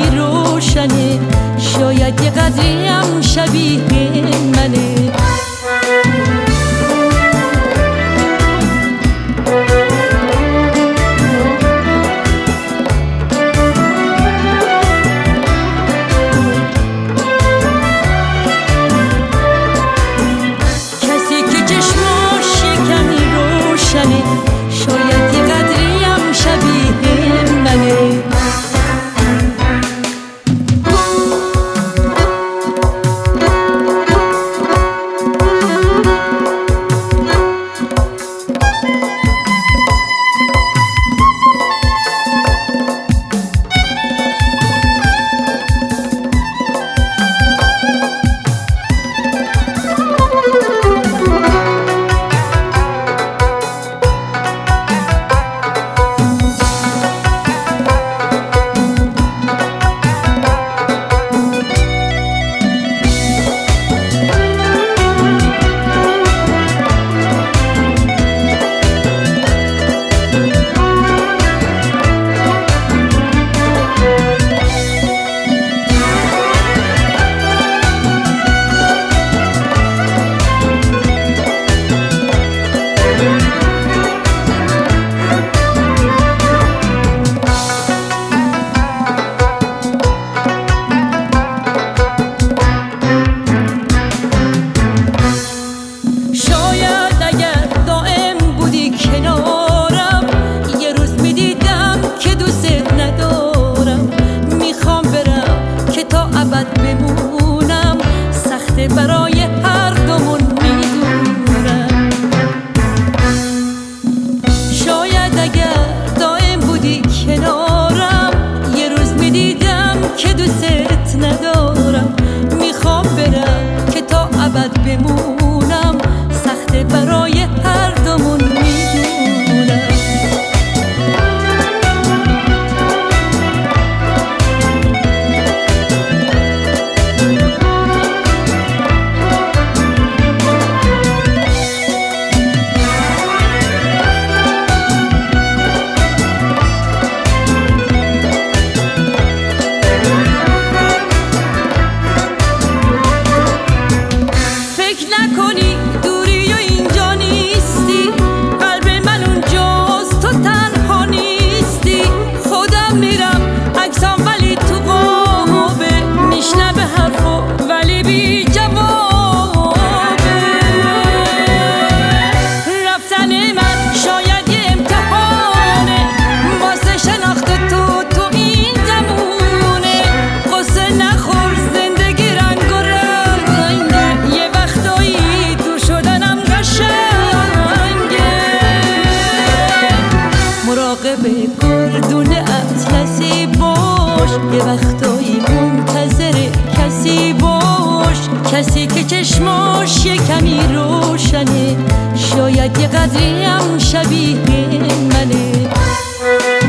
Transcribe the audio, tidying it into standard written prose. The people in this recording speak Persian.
کمی روشنه، شاید یه قدری هم شبیه منه. کسی که چشماش یه کمی روشنه، شاید یه قدری هم شبیه منه. بمونم سخته برای هر دومون میدونم. شاید اگر دائم بودی کنارم، یه روز میدیدم که دوست ندارم. میخوام برم که تا ابد بمونم، سخته برای هر دومون میدونم. مراقب گردون اطلسی باش، یه وقتایی منتظر کسی باش. کسی که چشماش یه کمی روشنه، شاید یه قدری هم شبیه منه.